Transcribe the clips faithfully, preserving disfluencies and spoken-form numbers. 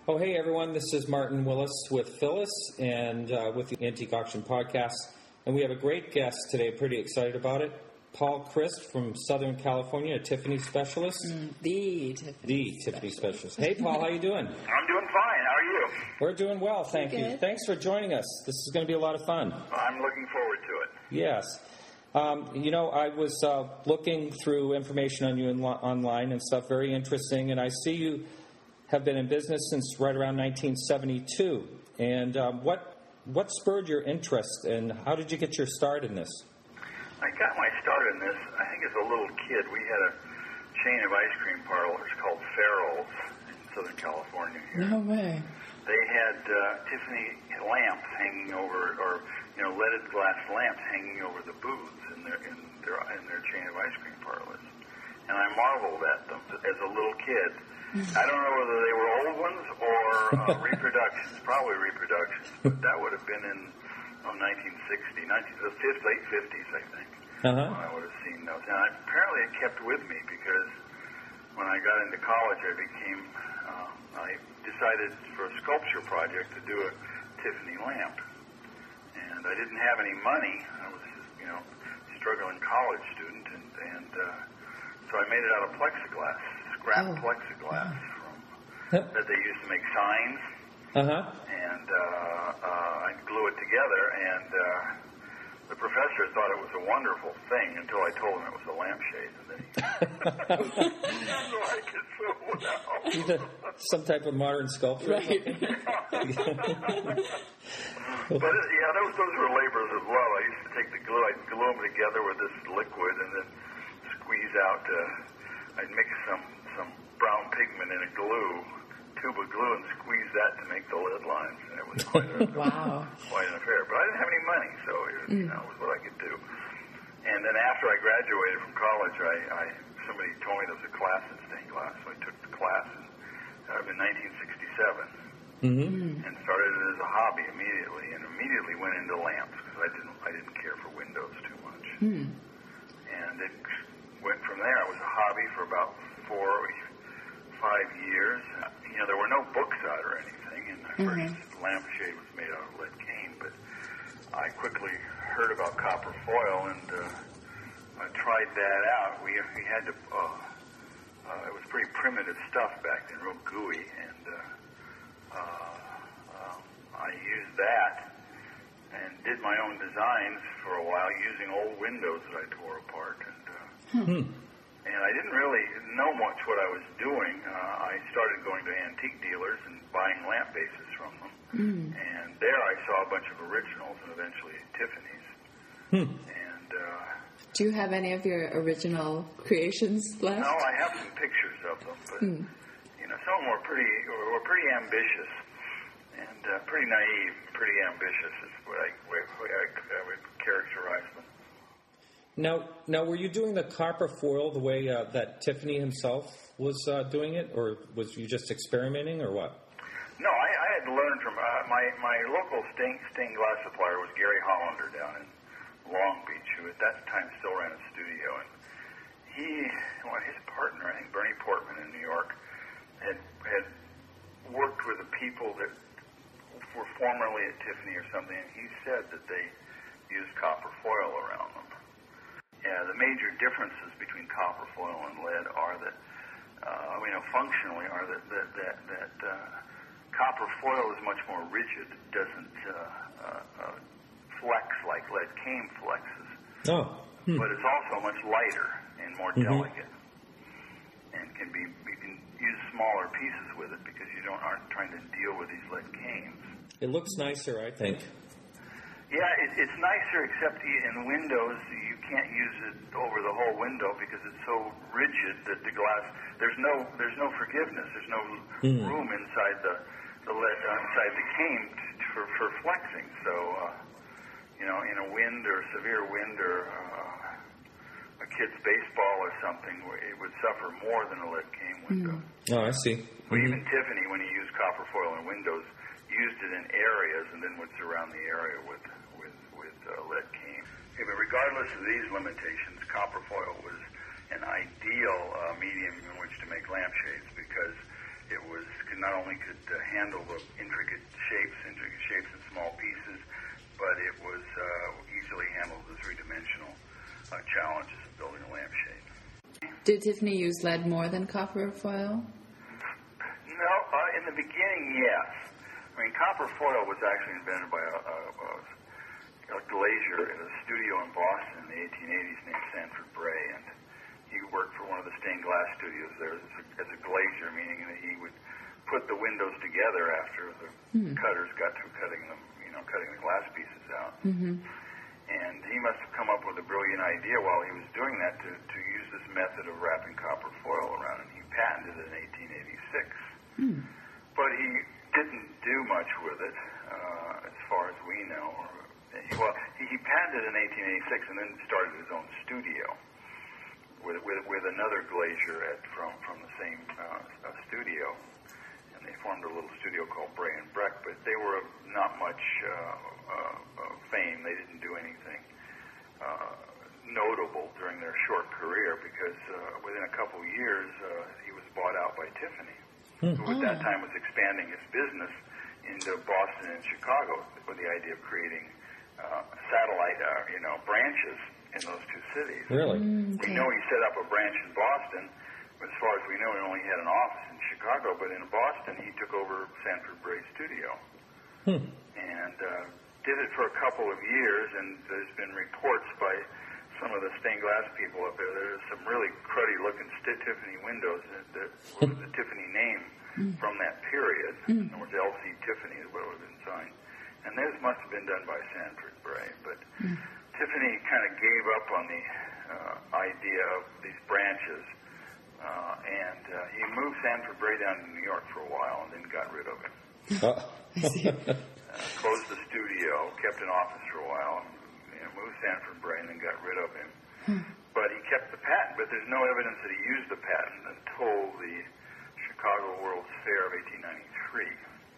Oh, hey, everyone. This is Martin Willis with Phyllis and uh, with the Antique Auction Podcast. And we have a great guest today. Pretty excited about it. Paul Christ from Southern California, a Tiffany specialist. Mm, the Tiffany The Tiffany specialist. Hey, Paul, how you doing? I'm doing fine. How are you? We're doing well, thank Good. you. Thanks for joining us. This is going to be a lot of fun. I'm looking forward to it. Yes. Um, you know, I was uh, looking through information on you in lo- online and stuff, very interesting, and I see you have been in business since right around nineteen seventy-two. And um, what what spurred your interest, and how did you get your start in this? I got my start in this, I think as a little kid. We had a chain of ice cream parlors called Farrell's in Southern California here. No way. They had uh, Tiffany lamps hanging over, or, you know, leaded glass lamps hanging over the booths in their, in their, in their chain of ice cream parlors. And I marveled at them as a little kid. I don't know whether they were old ones or uh, reproductions, probably reproductions, but that would have been in oh, nineteen sixty, nineteen, the fifth, late fifties, I think. Uh-huh. I would have seen those. And I, apparently it kept with me because when I got into college, I became, uh, I decided for a sculpture project to do a Tiffany lamp. And I didn't have any money. I was, you know, struggling college student, and, and uh, so I made it out of plexiglass. Scrap Oh. plexiglass from, Yep. that they used to make signs, Uh-huh. and uh, uh, I glue it together, and uh, the professor thought it was a wonderful thing until I told him it was a lampshade, and then he didn't like it so well. He's a, some type of modern sculptor. Right. But it, yeah, those those were labors of love. I used to take the glue, I'd glue them together with this liquid, and then squeeze out. Uh, I'd mix some some brown pigment in a glue, tube of glue, and squeeze that to make the lid lines. And it was quite a, Wow. quite an affair. But I didn't have any money, so it, you know, it was what I could do. And then after I graduated from college, I, I somebody told me there was a class in stained glass, so I took the class in, uh, in nineteen sixty-seven. Mm-hmm. And started it as a hobby immediately, and immediately went into lamps because I didn't I didn't care for windows too much. Hmm. And it went from there. It was a hobby for about four, five years. Uh, you know, there were no books out or anything, and my Mm-hmm. first lampshade was made out of lead cane. But I quickly heard about copper foil, and uh, I tried that out. We we had to. Uh, uh, it was pretty primitive stuff back then, real gooey, and. Uh, Uh, um, I used that and did my own designs for a while using old windows that I tore apart. And, uh, Hmm. and I didn't really know much what I was doing. Uh, I started going to antique dealers and buying lamp bases from them. Mm. And there I saw a bunch of originals and eventually Tiffany's. Hmm. And uh, Do you have any of your original creations left? no, I have some pictures of them, but Hmm. you know, some were pretty were pretty ambitious and uh, pretty naive, pretty ambitious is what I, way, way I, I would characterize them. Now, now, were you doing the copper foil the way uh, that Tiffany himself was uh, doing it, or was you just experimenting, or what? No, I, I had learned from uh, my my local stained, stained glass supplier was Gary Hollander down in Long Beach, who at that time still ran a studio, and he, well, his partner, I think Bernie Portman in New York, had had worked with the people that were formerly at Tiffany or something, and he said that they used copper foil around them. Yeah, the major differences between copper foil and lead are that, uh, you know, functionally are that that that, that uh, copper foil is much more rigid. It doesn't uh, uh, uh, flex like lead cane flexes, Oh. Hmm. but it's also much lighter and more Mhm. delicate, and can be you can use smaller pieces with it because you don't aren't trying to deal with these lead canes. It looks nicer, I think. Yeah, it, it's nicer, except in Windows you can't use it over the whole window because it's so rigid that the glass there's no there's no forgiveness. There's no Mm. room inside the the lead uh, inside the cane t- for for flexing. So uh, you know, in a wind or severe wind or uh, a kid's baseball or something, it would suffer more than a lead cane window. Oh, I see. Well, Mhm. even Tiffany, when he used copper foil in Windows, used it in areas and then would surround the area with with with uh, lead cane. Okay, but regardless of these limitations, copper foil was an ideal uh, medium in which to make lampshades because It was could not only could uh, handle the intricate shapes, intricate shapes in small pieces, but it was uh, easily handled the three-dimensional uh, challenges of building a lampshade. Did Tiffany use lead more than copper foil? No, uh, in the beginning, yes. I mean, copper foil was actually invented by a, a, a glazier in a studio in Boston in the eighteen eighties named Sanford Bray, and he worked for one of the stained glass studios there as a, as a glazier, meaning that he would put the windows together after the mm. cutters got through cutting them, you know, cutting the glass pieces out. Mm-hmm. And he must have come up with a brilliant idea while he was doing that to, to use this method of wrapping copper foil around, and he patented it in eighteen eighty-six. Mm. But he didn't do much with it, uh, as far as we know. Or, well, he, he patented it in eighteen eighty-six and then started his own studio with with, with another glazier at, from, from the same uh, uh, studio. And they formed a little studio called Bray and Breck, but they were of not much uh, uh, uh, fame. They didn't do anything uh, notable during their short career because uh, within a couple of years uh, he was bought out by Tiffany, hmm. who at that time was expanding its business into Boston and Chicago with the idea of creating uh, satellite, uh, you know, branches in those two cities. Really? Mm, okay. We know he set up a branch in Boston, but as far as we know, he only had an office in Chicago. But in Boston, he took over Sanford Bray's studio hmm. and uh, did it for a couple of years. And there's been reports by some of the stained glass people up there. There's some really cruddy-looking Tiffany windows that, that with the Tiffany name mm. from that period. Mm. In other words, L C Tiffany is what would have been signed. And this must have been done by Sanford Bray. But mm. Tiffany kind of gave up on the uh, idea of these branches, uh, and uh, he moved Sanford Bray down to New York for a while and then got rid of him. Oh. uh, closed the studio, kept an office for a while, and you know, moved Sanford Bray and then got rid of him. Hmm. But he kept the patent, but there's no evidence that he used the patent until the Chicago World's Fair of eighteen ninety-three,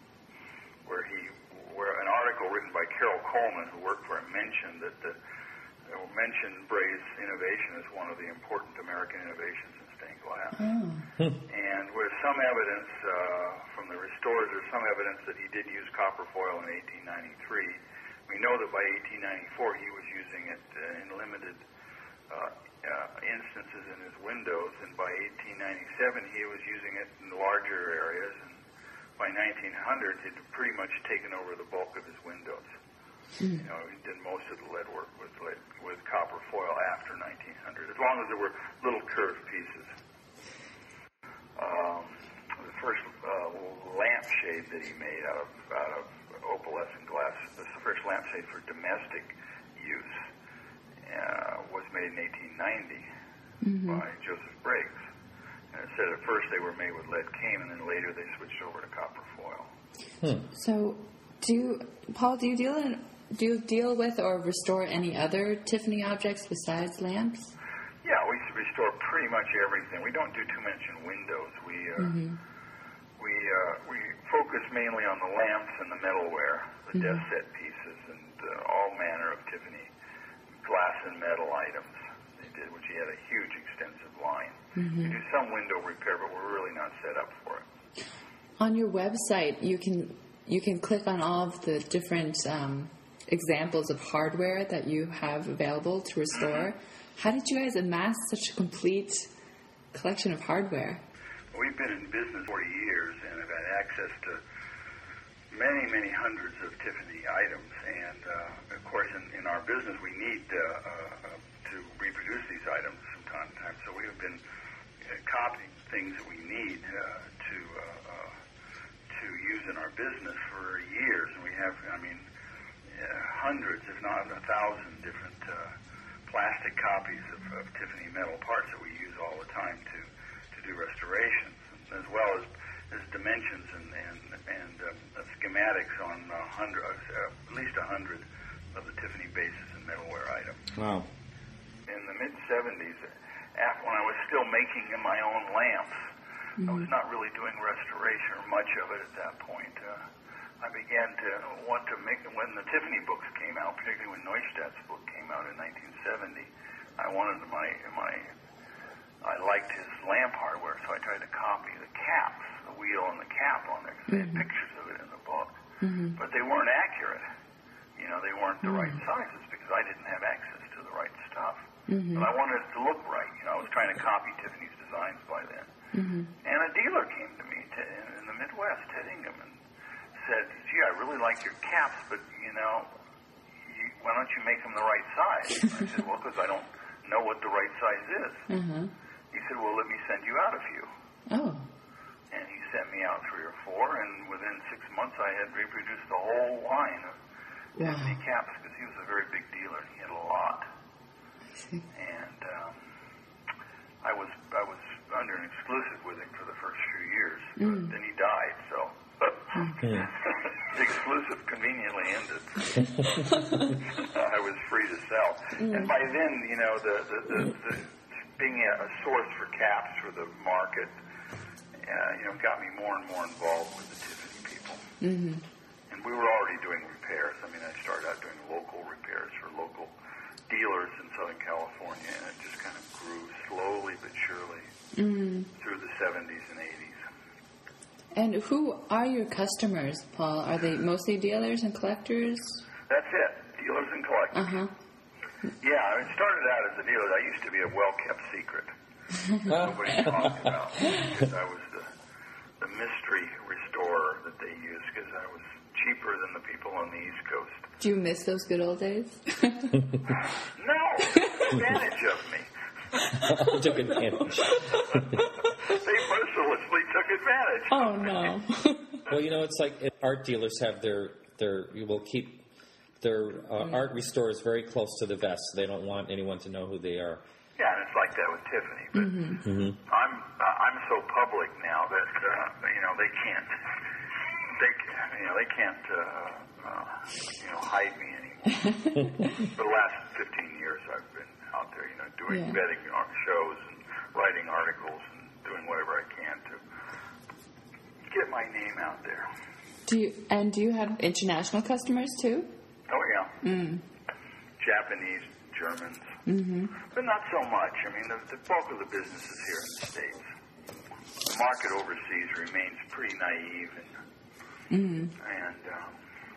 where he, where an article written by Carol Coleman, who worked for him, mentioned that the uh, mentioned Bray's innovation as one of the important American innovations in stained glass. Oh. And there's some evidence uh, from the restorers, there's some evidence that he did use copper foil in eighteen ninety-three. We know that by eighteen ninety-four he was using it uh, in limited uh, uh, instances in his windows, and by eighteen ninety-seven he was using it in larger areas, and by nineteen hundred he'd pretty much taken over the bulk of his windows. Mm. You know, he did most of the lead work with lead, with copper foil after nineteen hundred, as long as there were little curved pieces. Um, the first uh, lampshade that he made out of out of opalescent glass, the first lampshade for domestic use, uh, was made in eighteen ninety mm-hmm. by Joseph Briggs. And it said at first they were made with lead cane, and then later they switched over to copper foil. Hmm. So, do you, Paul? Do you deal in, do you deal with or restore any other Tiffany objects besides lamps? Yeah, we restore pretty much everything. We don't do too much in windows. We uh, mm-hmm. we uh, we focus mainly on the lamps and the metalware, the mm-hmm. desk set pieces, and uh, all manner of Tiffany glass and metal items. They did, which he had a huge, extensive line. Mm-hmm. We do some window repair, but we're really not set up for it. On your website, you can you can click on all of the different um, examples of hardware that you have available to restore. Mm-hmm. How did you guys amass such a complete collection of hardware? We've been in business forty years and have had access to many, many hundreds of Tiffany items. And, uh, of course, in, in our business, we need uh, uh, to reproduce these items from time to time. So we have been uh, copying things that we need uh, to uh, uh, to use in our business for years. And we have, I mean, uh, hundreds, if not a thousand, different uh, plastic copies of, of Tiffany metal parts that we use all the time to, to do restorations, as well as, as dimensions and and, and uh, schematics on a hundred, uh, at least a hundred of the Tiffany bases and metalware items. Wow. In the mid seventies, when I was still making my own lamps, mm-hmm. I was not really doing restoration or much of it at that point. Uh, I began to want to make, when the Tiffany books came out, particularly when Neustadt's book came out in nineteen seventy, I wanted my, my, I liked his lamp hardware, so I tried to copy the caps, the wheel and the cap on there, 'cause they had pictures of it in the book. Mm-hmm. But they weren't accurate. You know, they weren't the right sizes because I didn't have access to the right stuff. Mm-hmm. But I wanted it to look right. You know, I was trying to copy Tiffany's designs by then. Mm-hmm. And a dealer came to me to, in the Midwest, Ted Ingham, and said, gee, I really like your caps, but, you know, you, why don't you make them the right size? And I said, well, because I don't know what the right size is. Uh-huh. He said, well, let me send you out a few. Oh. And he sent me out three or four, and within six months I had reproduced the whole line of Wow. Tiffany caps, because he was a very big dealer. He had a lot. I see. And um, I was I was under an exclusive with him for the first few years. Mm. Then he died, so the exclusive conveniently ended. I was free to sell. Mm. And by then, you know, the, the, the, the being a, a source for caps for the market, uh, you know, got me more and more involved with the Tiffany people. Mm-hmm. And we were already doing repairs. I mean, I started out doing local repairs for local dealers in Southern California, and it just kind of grew slowly but surely Mm. through the seventies and eighties. And who are your customers, Paul? Are they mostly dealers and collectors? That's it, dealers and collectors. Uh-huh. Yeah, it started out as a dealer. I used to be a well-kept secret. Nobody talked about me because I was the, the mystery restorer that they used because I was cheaper than the people on the East Coast. Do you miss those good old days? No, they took advantage of me. Took advantage. They mercilessly took advantage. Oh, no. Well, you know, it's like if art dealers have their, their you will keep their uh, art restorers very close to the vest. They don't want anyone to know who they are. Yeah, and it's like that with Tiffany. But Mm-hmm. I'm uh, I'm so public now that uh, you know they can't they you know they can't uh, uh, you know hide me anymore. For the last fifteen years, I've been out there, you know, doing Yeah. vetting art shows and writing articles and doing whatever I can to get my name out there. Do you and do you have international customers too? Oh yeah, Mm. Japanese, Germans, Mm-hmm. but not so much. I mean, the, the bulk of the business is here in the States. The market overseas remains pretty naive and Mm-hmm. and um,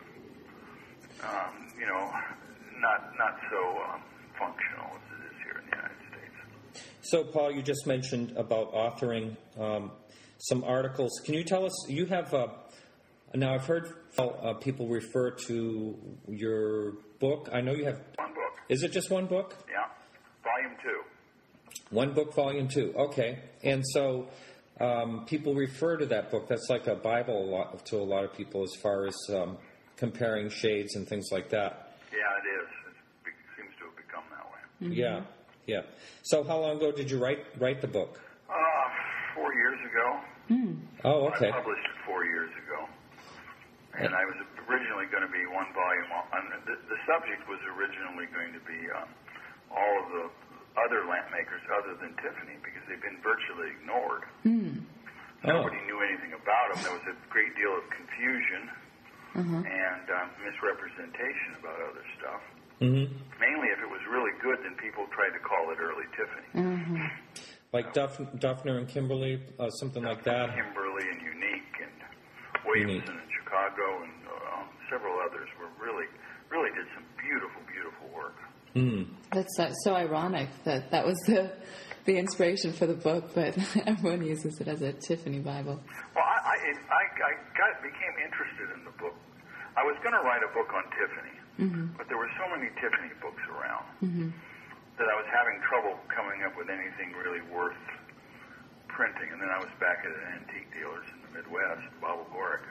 um, you know, not not so um, functional as it is here in the United States. So, Paul, you just mentioned about authoring um, some articles. Can you tell us, you have, uh, now I've heard uh, people refer to your book. I know you have, One book, is it just one book? yeah, volume two. One book, volume two. Okay. And so um, people refer to that book. That's like a Bible a lot, to a lot of people as far as um, comparing shades and things like that. Yeah, it is. It's, it seems to have become that way. Mm-hmm. Yeah. Yeah. So how long ago did you write write the book? Uh, four years ago. Mm. Oh, okay. I published it four years ago. And I was originally going to be one volume. On, the, the subject was originally going to be um, all of the other lamp makers other than Tiffany because they've been virtually ignored. Mm. Nobody knew anything about them. There was a great deal of confusion Uh-huh. and um, misrepresentation about other stuff. Mm-hmm. Mainly if it was really good, then people tried to call it early Tiffany. Mm-hmm. Like Duff, Duffner and Kimberly, uh, something like that. Kimberly and Unique and Williamson in Chicago and uh, several others were really, really did some beautiful, beautiful work. Mm. That's uh, so ironic that that was the the inspiration for the book, but everyone uses it as a Tiffany Bible. Well, I, I, it, I, I got became interested in the book. I was going to write a book on Tiffany, Mm-hmm. but there were so many Tiffany books around Mm-hmm. that I was having trouble coming up with anything really worth printing. And then I was back at an antique dealer's in the Midwest, Bob Gorick.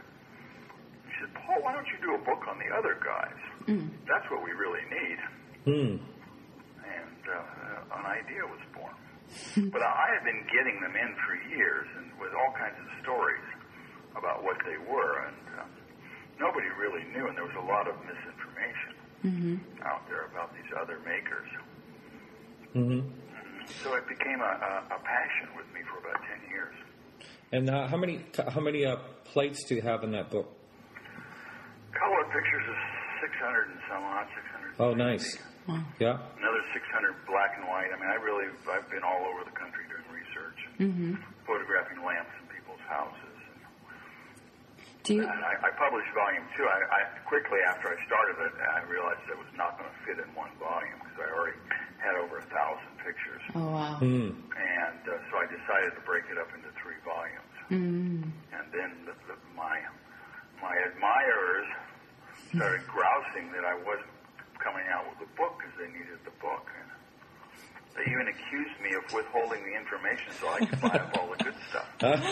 He said, Paul, why don't you do a book on the other guys? Mm. That's what we really need. Mm. And uh, an idea was born. But I had been getting them in for years and with all kinds of stories about what they were. And um, nobody really knew, and there was a lot of misinformation Mm-hmm. out there about these other makers. Mm-hmm. So it became a, a, a passion with me for about ten years. And uh, how many how many uh, plates do you have in that book? Color pictures is six hundred and some odd, six hundred. Oh, nice. Wow. Yeah. Another six hundred black and white. I mean, I really, I've been all over the country doing research, Mm-hmm. photographing lamps in people's houses, and Do you? And I, I published volume two. I, I quickly after I started it, I realized it was not going to fit in one volume because I already had over a thousand pictures. Oh wow. Mm. And uh, so I decided to break it up into three volumes. Mm. And then the, the, my my admirers started grousing that I wasn't coming out with a book because they needed the book. And they even accused me of withholding the information so I could buy up all the good stuff.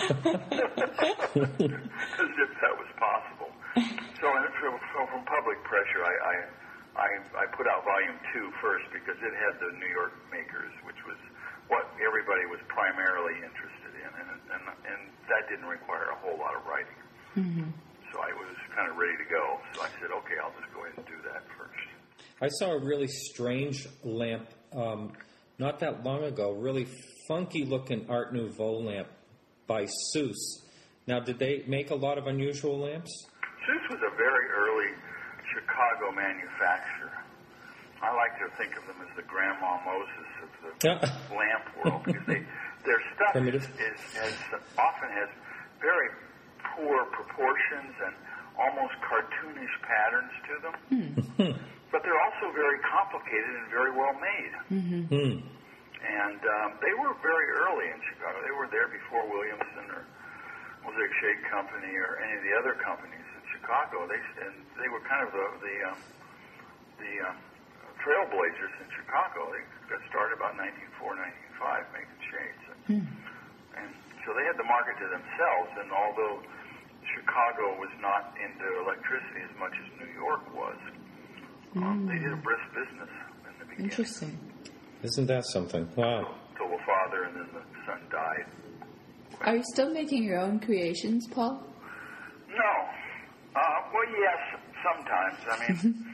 As if that was possible. So, so from public pressure, I, I I I put out volume two first because it had the New York makers, which was what everybody was primarily interested in, and and, and that didn't require a whole lot of writing. Mm-hmm. So I was kind of ready to go. So I said, okay, I'll just go ahead and do that first. I saw a really strange lamp um, not that long ago, really funky-looking Art Nouveau lamp by Seuss. Now, did they make a lot of unusual lamps? Seuss was a very early Chicago manufacturer. I like to think of them as the Grandma Moses of the lamp world because they, their stuff is, is, has, often has very poor proportions and almost cartoonish patterns to them. Mm. But they're also very complicated and very well made. Mm-hmm. Mm. And um, they were very early in Chicago. They were there before Williamson or Mosaic Shade Company or any of the other companies in Chicago. They and they were kind of the the, um, the um, trailblazers in Chicago. They got started about nineteen oh four, nineteen oh five making shades. And, Mm. and so they had the market to themselves. And although Chicago was not into electricity as much as New York was, Um, they did a brisk business in the beginning. Interesting. Isn't that something? Wow. Till the father and then the son died. Are you still making your own creations, Paul? No. Uh, well, yes, sometimes. I mean,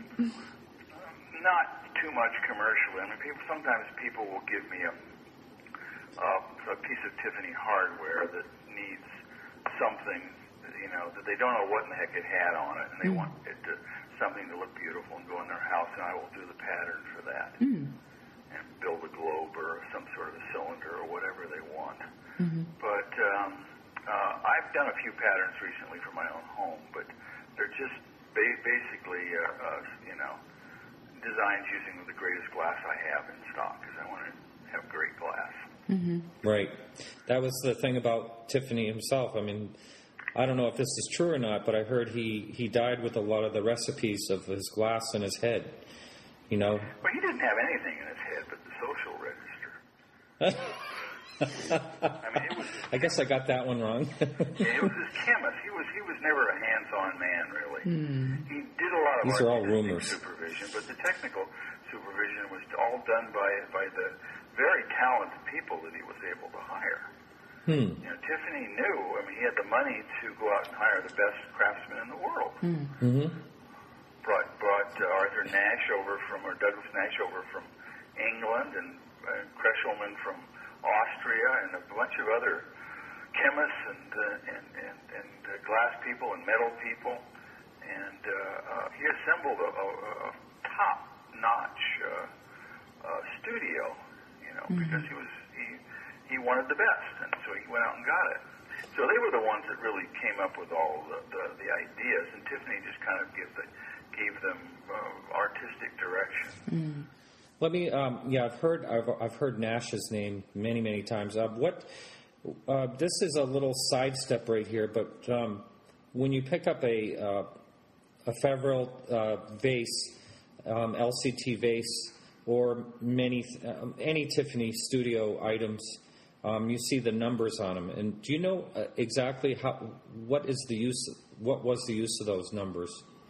not too much commercially. I mean, people, sometimes people will give me a, uh, a piece of Tiffany hardware that needs something, you know, that they don't know what in the heck it had on it, and they mm. want it to something to look beautiful and go in their house, and I will do the pattern for that. Mm. And build a globe or some sort of a cylinder or whatever they want. Mm-hmm. But um, uh, I've done a few patterns recently for my own home, but they're just ba- basically, uh, uh, you know, designs using the greatest glass I have in stock because I want to have great glass. Mm-hmm. Right. That was the thing about Tiffany himself. I mean, I don't know if this is true or not, but I heard he, he died with a lot of the recipes of his glass in his head. You know? Well, he didn't have anything in his head but the social register. I mean, it was. I guess I got that one wrong. Yeah, it was his chemist. He was he was never a hands-on man, really. Mm. He did a lot of These are all artistic rumors. supervision, but the technical supervision was all done by by the very talented people that he was able to hire. Hmm. You know, Tiffany knew. I mean, he had the money to go out and hire the best craftsmen in the world. Mm. Mm-hmm. Brought brought uh, Arthur Nash over from, or Douglas Nash over from England, and uh, Kreshelman from Austria, and a bunch of other chemists and uh, and and, and uh, glass people and metal people, and uh, uh, he assembled a, a, a top-notch uh, uh, studio. You know, mm-hmm. because he was he he wanted the best, and so he went out and got it. So they were the ones that really came up with all the the, the ideas, and Tiffany just kind of gave the gave them uh, artistic direction. Mm. Let me. Um, yeah, I've heard. I've, I've heard Nash's name many, many times. Uh, what? Uh, this is a little sidestep right here, but um, when you pick up a uh, a Fevre uh, vase, um, L C T vase, or many uh, any Tiffany studio items, um, you see the numbers on them. And do you know uh, exactly how? What is the use? What was the use of those numbers?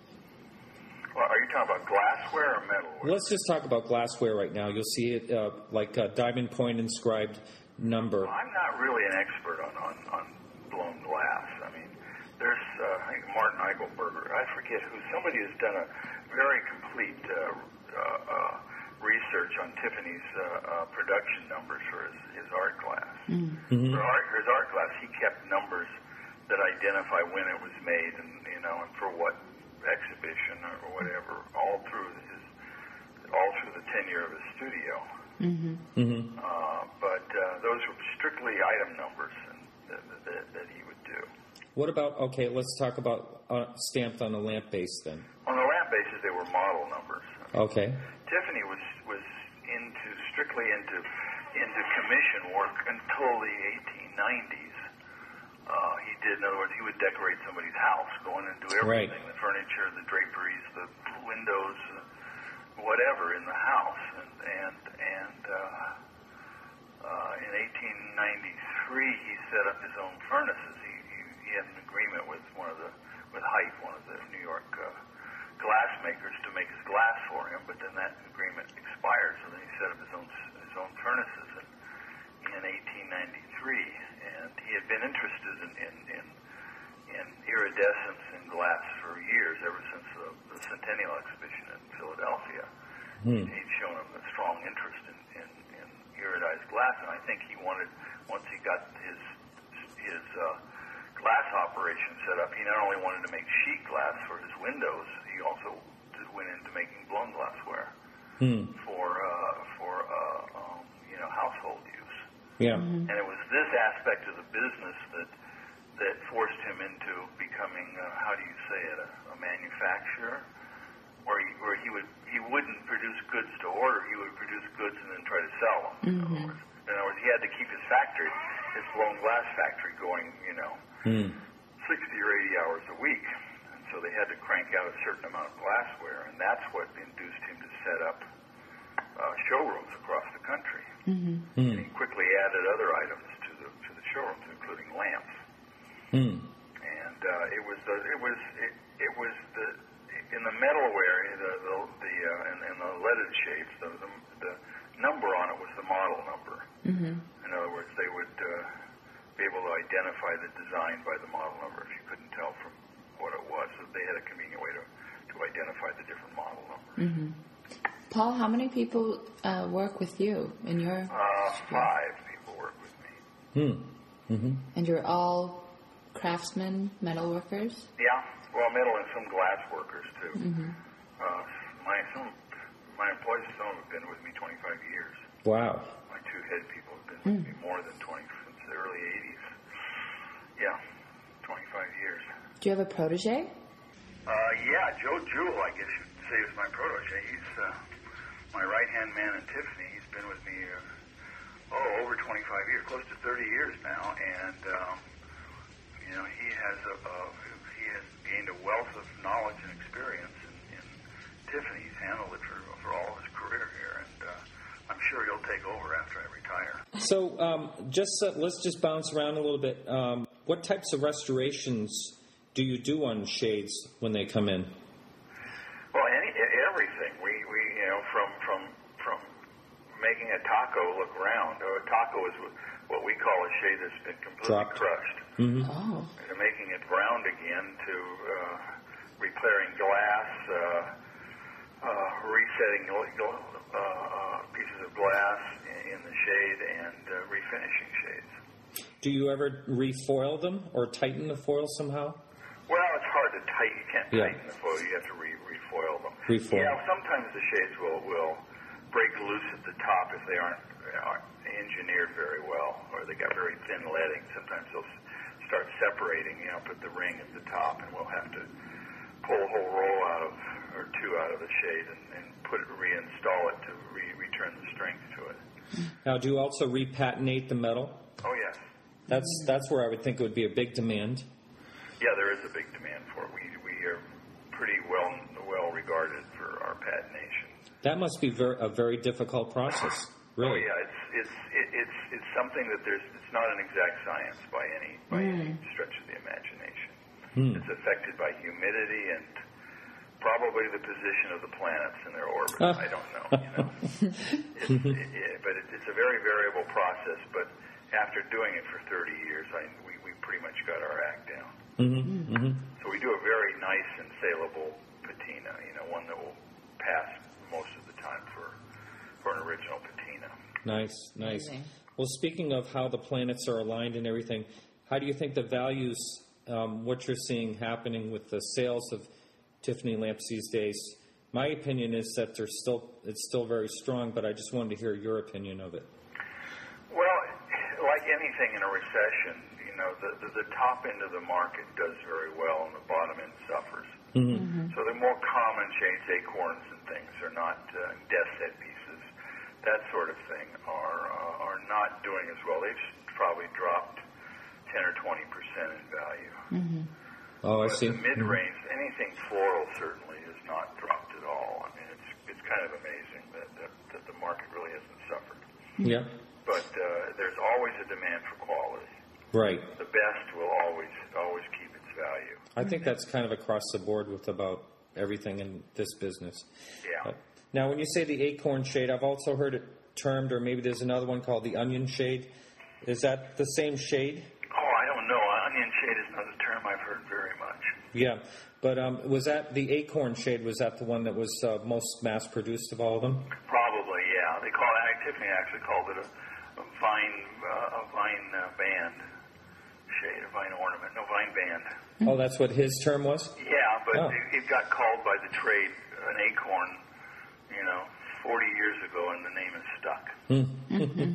Well, are you talking about glassware or metalware? Let's just talk about glassware right now. You'll see it uh, like a diamond point inscribed number. Well, I'm not really an expert on, on, on blown glass. I mean, there's, uh, I think Martin Eichelberger, I forget who, somebody has done a very complete uh, uh, uh, research on Tiffany's uh, uh, production numbers for his, his art glass. Mm-hmm. For art, his art glass, he kept numbers that identify when it was made and, you know, and for what exhibition or whatever, all through his, all through the tenure of his studio. Mm-hmm. Mm-hmm. Uh, but uh, those were strictly item numbers and, that, that, that he would do. What about, okay, let's talk about uh, stamped on a lamp base then. On the lamp bases, they were model numbers. Okay. Tiffany was was into strictly into into commission work until the eighteen nineties. Uh, he did, in other words, he would decorate somebody's house, go in and do everything, Right. the furniture, the draperies, the windows, uh, whatever in the house. And and, and uh, uh, in eighteen ninety-three, he set up his own furnaces. He, he, he had an agreement with one of the with Height, one of the New York uh, glass makers, to make his glass for him. But then that agreement expired, so then he set up his own his own furnaces in, in eighteen ninety-three. And he had been interested in, in, in, in iridescence in glass for years, ever since the, the Centennial Exhibition in Philadelphia. Hmm. He'd shown him a strong interest in, in, in iridized glass, and I think he wanted, once he got his his uh, glass operation set up, he not only wanted to make sheet glass for his windows, he also went into making blown glassware Hmm. for uh, for uh, um, you know household use. Yeah. And it was this aspect of the business that that forced him into becoming, uh, how do you say it, a, a manufacturer, where he, where he would he wouldn't produce goods to order. He would produce goods and then try to sell them. In other words, in other words, he had to keep his factory, his blown glass factory, going, you know, Hmm. sixty or eighty hours a week. And so they had to crank out a certain amount of glassware, and that's what induced him to set up uh, showrooms across the country. Mm-hmm. Hmm. And he quickly added other items to the to the showrooms, including lamps. Hmm. And uh, it was the it was it, it was the in the metalware, the the, the uh, and, and the leaded shades, the, the the number on it was the model number. Mm-hmm. In other words, they would uh, be able to identify the design by the model number if you couldn't tell from what it was. So they had a convenient way to to identify the different model numbers. Mm-hmm. Paul, how many people uh, work with you in your? Uh, five people work with me. Hmm. Mm-hmm. And you're all craftsmen, metal workers? Yeah, well, metal and some glass workers too. Mm-hmm. Uh, my some my employees, some have been with me twenty-five years. Wow. My two head people have been with Mm. me more than twenty since the early eighties. Yeah, twenty-five years. Do you have a protege? Uh, yeah, Joe Jewell, I guess you'd say, is my protege. He's uh, my right-hand man in Tiffany. He's been with me, uh, oh, over twenty-five years, close to thirty years now, and, um, you know, he has a, a, he has gained a wealth of knowledge and experience in, in Tiffany. He's handled it for, for all of his career here, and uh, I'm sure he'll take over after I retire. So um, just uh, let's just bounce around a little bit. Um, what types of restorations do you do on shades when they come in? Well, any, everything. We, we, you know, from from from making a taco look round. A taco is what we call a shade that's been completely Dropped. crushed. Mm-hmm. Oh. To making it round again, to uh, repairing glass, uh, uh, resetting uh, uh, pieces of glass in, in the shade, and uh, refinishing shades. Do you ever refoil them or tighten the foil somehow? Well, it's hard to tighten. You can't Yeah. tighten the foil. You have to re- refoil them. Refoil. Yeah, sometimes the shades will, will break loose at the top if they aren't, aren't engineered very well, or they got very thin leading. Sometimes they'll s- start separating. You know, put the ring at the top, and we'll have to pull a whole roll out of, or two out of the shade, and, and put it, reinstall it to re- return the strength to it. Now, do you also repatinate the metal? Oh yes. That's that's where I would think it would be a big demand. Yeah, there is a big demand for it. We we are pretty well well regarded for our patination. That must be very, a very difficult process, really. Oh yeah, it's it's it, it's it's something that there's it's not an exact science by any by any stretch of the imagination. Hmm. It's affected by humidity and probably the position of the planets in their orbit. Uh. I don't know, you know. it's, it, it, but it, it's a very variable process. But after doing it for thirty years, I we, we pretty much got our act down. Mm-hmm. Mm-hmm. So we do a very nice and saleable patina, you know, one that will pass most of the time for for an original patina. Nice, nice. Amazing. Well, speaking of how the planets are aligned and everything, how do you think the values, um, what you're seeing happening with the sales of Tiffany lamps these days? My opinion is that they're still it's still very strong, but I just wanted to hear your opinion of it. Well, like anything in a recession, you you know, the, the, the top end of the market does very well and the bottom end suffers. Mm-hmm. Mm-hmm. So the more common shades, acorns and things, are not uh, death set pieces, that sort of thing, are uh, are not doing as well. They've probably dropped ten or twenty percent in value. Mm-hmm. Oh, I But see. the mid-range, anything floral certainly has not dropped at all. I mean, it's it's kind of amazing that, that, that the market really hasn't suffered. Yeah. But uh, there's always a demand for quality. Right. The best will always always keep its value. I think that's kind of across the board with about everything in this business. Yeah. Uh, now, when you say the acorn shade, I've also heard it termed, or maybe there's another one called the onion shade. Is that the same shade? Oh, I don't know. Onion shade is another term I've heard very much. Yeah. But um, was that the acorn shade? Was that the one that was uh, most mass-produced of all of them? Probably, yeah. They call it, Tiffany actually called it a, a vine uh, a vine uh, band shade, a vine ornament. No, vine band. Oh, that's what his term was? Yeah, but Oh. it, it got called by the trade an acorn, you know, forty years ago, and the name is stuck.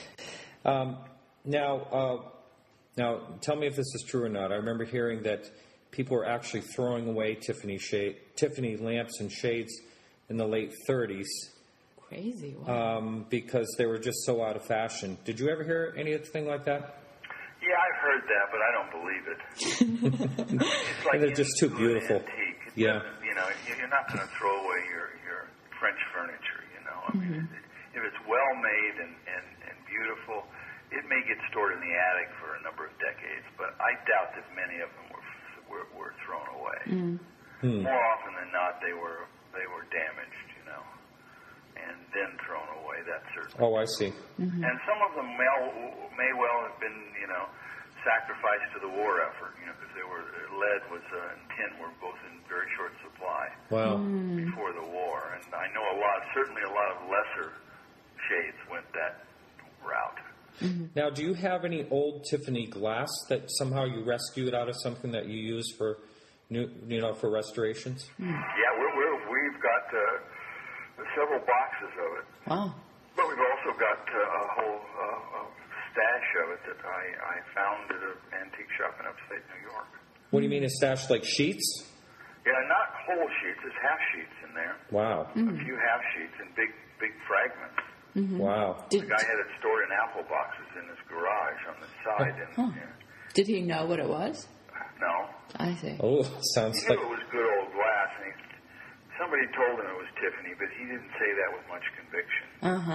Um, now, uh, now, tell me if this is true or not. I remember hearing that people were actually throwing away Tiffany shade, Tiffany lamps and shades in the late thirties Crazy. Wow. um, because they were just so out of fashion. Did you ever hear anything like that? Yeah, I've heard that, but I don't believe it. It's like And they're just too any good beautiful. antique. It Yeah. doesn't- You know, you- you're not going to throw away your, your French furniture, you know. I mean, if it's well made and, and, and beautiful, it may get stored in the attic for a number of decades, but I doubt that many of them were were, were thrown away. Hmm. More often than not, they were they were damaged, you know, and then thrown away. That's certainly. Oh, I see. And some of them may, may well have been, you know, sacrificed to the war effort, you know, because they were lead was uh, and tin were both in very short supply Wow. before the war, and I know a lot, certainly a lot of lesser shades went that route. Now, do you have any old Tiffany glass that somehow you rescued out of something that you use for new, you know, for restorations? Yeah, we're, we're, we've got uh, several boxes of it, Wow. but we've also got uh, a whole uh, a stash of it that I, I found at an antique shop in upstate New York. What do you mean a stash, like sheets? Yeah, not whole sheets. There's half sheets in there. Wow. A few half sheets and big, big fragments. Wow. Did, The guy had it stored in apple boxes in his garage on the side. And, Huh. yeah. did he know what it was? No. I see. Oh, sounds He like... knew it was good old glass, and he, somebody told him it was Tiffany, but he didn't say that with much conviction. Uh-huh.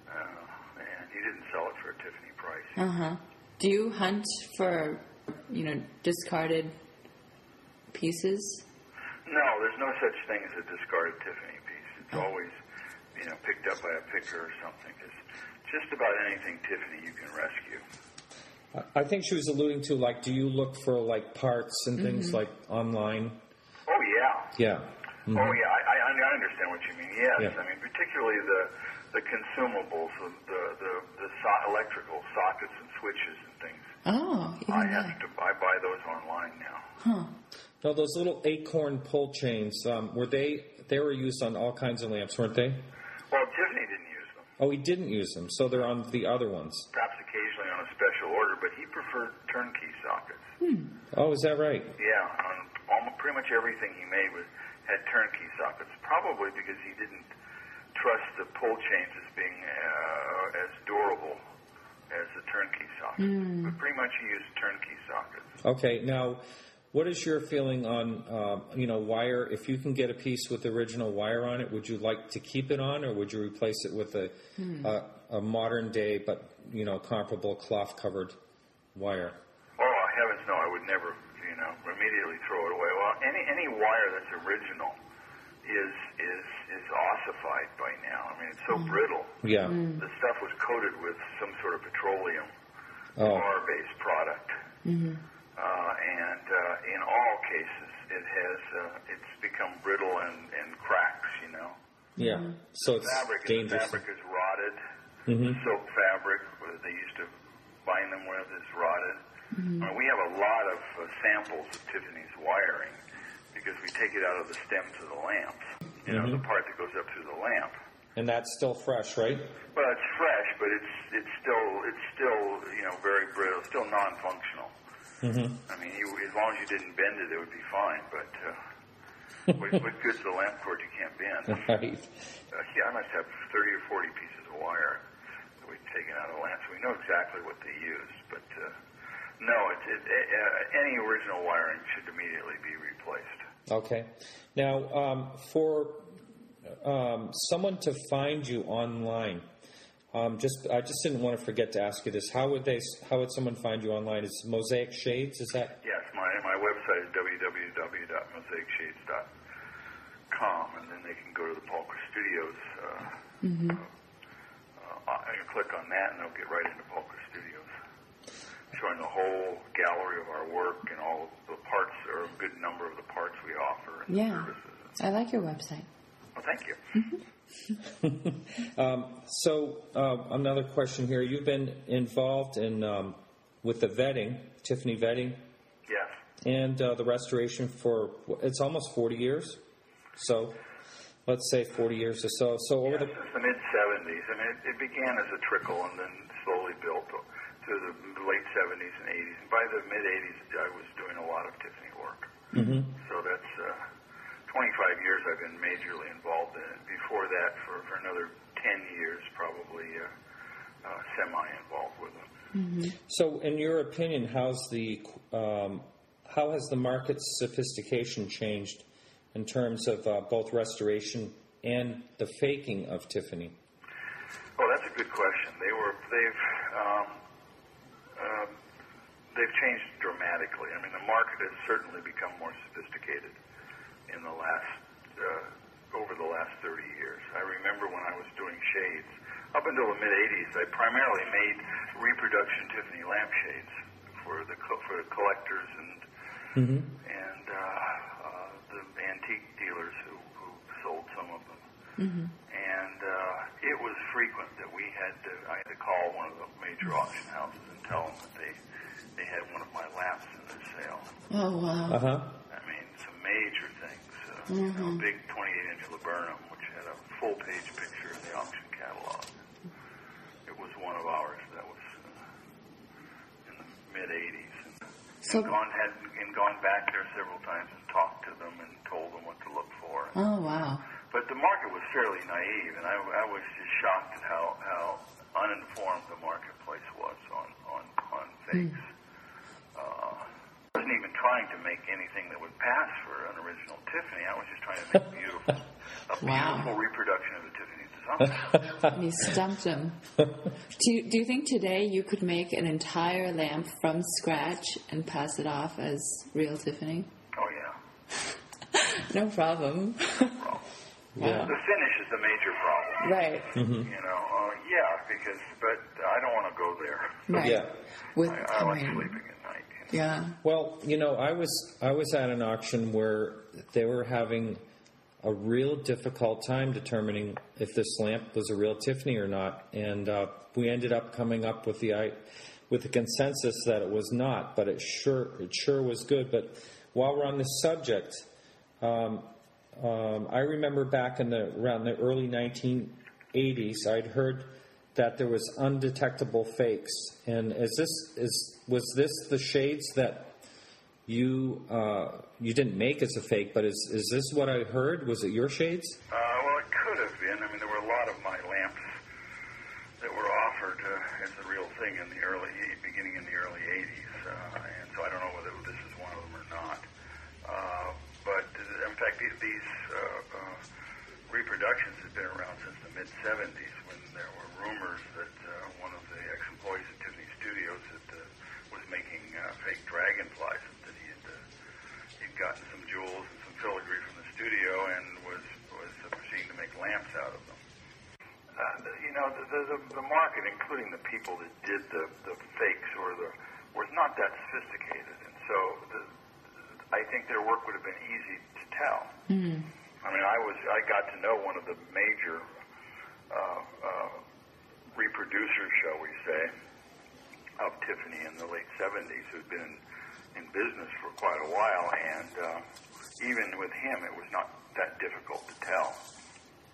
Uh, and he didn't sell it for a Tiffany price. Uh-huh. Do you hunt for, you know, discarded pieces? No, there's no such thing as a discarded Tiffany piece. It's always, you know, picked up by a picker or something. Because just about anything Tiffany you can rescue. I think she was alluding to, like, do you look for, like, parts and things, like, online? Oh, yeah. Yeah. Oh, yeah, I, I, I understand what you mean. Yes, Yeah. I mean, particularly the the consumables, the the, the, the so- electrical sockets and switches and things. Oh, I even have that. to I buy those online now. Huh. Now, those little acorn pull chains, um, were they, they were used on all kinds of lamps, weren't they? Well, Tiffany didn't use them. Oh, he didn't use them, so they're on the other ones. Perhaps occasionally on a special order, but he preferred turnkey sockets. Oh, is that right? Yeah, on almost pretty much everything he made was had turnkey sockets. Probably because he didn't trust the pull chains as being uh, as durable as the turnkey socket. But pretty much he used turnkey sockets. Okay, now, what is your feeling on, uh, you know, wire? If you can get a piece with the original wire on it, would you like to keep it on, or would you replace it with a, a, a modern day but, you know, comparable cloth-covered wire? Oh, heavens no, I would never, you know, immediately throw it away. Well, any any wire that's original is is is ossified by now. I mean, it's so brittle. Yeah. The stuff was coated with some sort of petroleum Oh, tar-based product. Uh, and uh, in all cases, it has uh, it's become brittle and, and cracks, you know. yeah. So it's Fabric, the dangerous. fabric is rotted. Mhm. Silk fabric, what they used to bind them with, is rotted. Uh, we have a lot of uh, samples of Tiffany's wiring because we take it out of the stems of the lamps. You know, the part that goes up through the lamp. And that's still fresh, right? Well, it's fresh, but it's it's still it's still you know very brittle, still non-functional. Mm-hmm. I mean, you, as long as you didn't bend it, it would be fine. But uh, what, what good's the lamp cord you can't bend? Right. Uh, yeah, I must have thirty or forty pieces of wire that we've taken out of the lamp, so we know exactly what they use. But uh, no, it, it, uh, any original wiring should immediately be replaced. Okay. Now, um, for um, someone to find you online, um, just I just didn't want to forget to ask you this. How would they? How would someone find you online? Is Mosaic Shades? Is that? Yes, my my website is w w w dot mosaic shades dot com, and then they can go to the Polka Studios. Uh, Mm-hmm. uh, uh, and click on that, and they'll get right into Polka Studios, showing the whole gallery of our work and all the parts, or a good number of the parts we offer and Yeah. services. I like your website. Well, thank you. um, so uh, another question here. You've been involved in um, with the vetting, Tiffany vetting, Yes. and uh, the restoration for it's almost forty years. So let's say forty years or so. So over Yeah, the since the mid seventies. I mean, it, it began as a trickle and then slowly built to the late seventies and eighties. And by the mid eighties, I was doing a lot of Tiffany work. mm-hmm. So that's uh, twenty-five years I've been majorly involved in it. Before that, for, for another ten years, probably uh, uh, semi-involved with them. Mm-hmm. So, in your opinion, how's the um, how has the market's sophistication changed in terms of uh, both restoration and the faking of Tiffany? Oh, that's a good question. They were they've um, uh, they've changed dramatically. I mean, the market has certainly become more sophisticated in the last uh, over the last thirty years. I remember when I was doing shades up until the mid eighties. I primarily made reproduction Tiffany lampshades for the co- for the collectors and Mm-hmm. and uh, uh, the antique dealers who, who sold some of them. Mm-hmm. And uh, it was frequent that we had to, I had to call one of the major auction houses and tell them that they, they had one of my lamps in their sale. Oh, wow. Uh huh. I mean, some major things. Uh, Mm-hmm. you know, a big twenty-eight inch laburnum, which had a full-page picture in the auction catalog. It was one of ours that was uh, in the mid-eighties. And, So- and gone had and gone back there several times and talked to them and told them what to look for. Oh, wow. But the market was fairly naive, and I, I was just shocked at how, how uninformed the marketplace was on, on, on fakes. Uh, I wasn't even trying to make anything that would pass for an original Tiffany. I was just trying to make beautiful, a Wow. beautiful reproduction of the Tiffany design. You stumped him. Do you, do you think today you could make an entire lamp from scratch and pass it off as real Tiffany? Oh, yeah. No problem. Problem. Yeah. The finish is the major problem. Right. Mm-hmm. You know, uh, yeah, because, but I don't want to go there. Right. Yeah. With, I, I I like mean, sleeping at night. You know? yeah. Well, you know, I was I was at an auction where they were having a real difficult time determining if this lamp was a real Tiffany or not, and uh, we ended up coming up with the I, with the consensus that it was not, but it sure it sure was good. But while we're on this subject, um, um, I remember back in the around the early nineteen eighties, I'd heard that there was undetectable fakes, and is this is was this the shades that you uh, you didn't make as a fake, but is is this what I heard? Was it your shades? Uh, well, it could have been. I mean, there were a lot of my lamps that were offered uh, as a real thing in the early, beginning in the early eighties, uh, and so I don't know whether this is one of them or not. Uh, but uh, in fact, these, these uh, uh, reproductions have been around since the mid seventies, when there were rumors that uh, one of the ex-employees at Tiffany Studios that, uh, was making uh, fake dragonflies. That he had uh, he'd gotten some jewels and some filigree from the studio and was was uh, proceeding to make lamps out of them. Uh, the, you know, the, the the market, including the people that did the the fakes or the, was not that sophisticated, and so the, I think their work would have been easy to tell. Mm. I mean, I was I got to know one of the major uh, uh, reproducers, shall we say, of Tiffany in the late seventies, who'd been in business for quite a while, and uh, even with him, it was not that difficult to tell.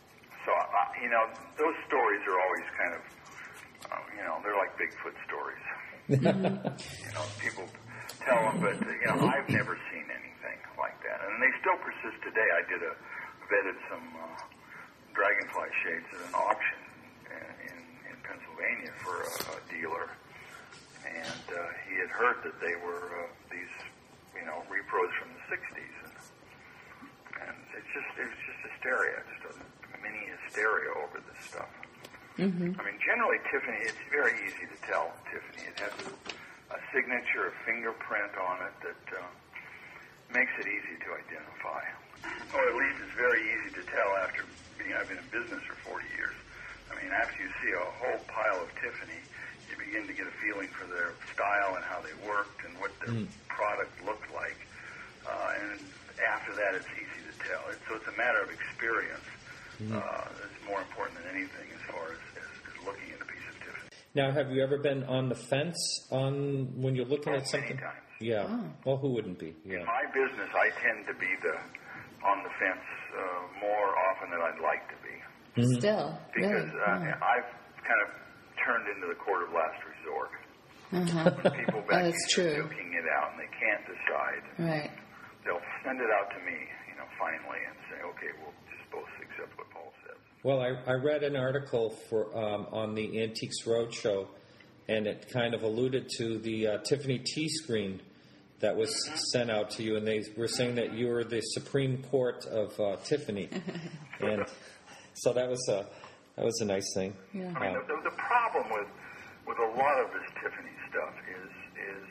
so, uh, you know, those stories are always kind of, uh, you know, they're like Bigfoot stories. You know, people tell them, but, you know, I've never seen anything like that. And they still persist today. I did a, vetted some uh, dragonfly shades at an auction in, in Pennsylvania for a, a dealer. And uh, he had heard that they were uh, these, you know, repros from the sixties. And, and it's just, it was just hysteria, just a mini hysteria over this stuff. Mm-hmm. I mean, generally, Tiffany, it's very easy to tell, Tiffany. It has a, a signature, a fingerprint on it that uh, makes it easy to identify. Or at least it's very easy to tell after being, I've been in business for forty years. I mean, after you see a whole pile of Tiffany, you begin to get a feeling for their style and how they worked and what their mm. product looked like. Uh, and after that, it's easy to tell. It, so it's a matter of experience. Mm. Uh, it's more important than anything as far as, as, as looking at a piece of Tiffany. Now, have you ever been on the fence on when you're looking oh, at something? Many times. Yeah. Oh. Well, who wouldn't be? Yeah. In my business, I tend to be the on the fence uh, more often than I'd like to be. Mm-hmm. Still, because really? uh, oh. I've kind of turned into the court of last resort. Uh-huh. People oh, back that's true. duking it out, and they can't decide. Right. They'll send it out to me, you know, finally, and say, "Okay, we'll just both accept what Paul says." Well, I, I read an article for um, on the Antiques Roadshow, and it kind of alluded to the uh, Tiffany T screen that was mm-hmm. sent out to you, and they were saying that you were the Supreme Court of uh, Tiffany, and so that was a that was a nice thing. Yeah. I mean, the, the problem with with a lot of this Tiffany stuff is is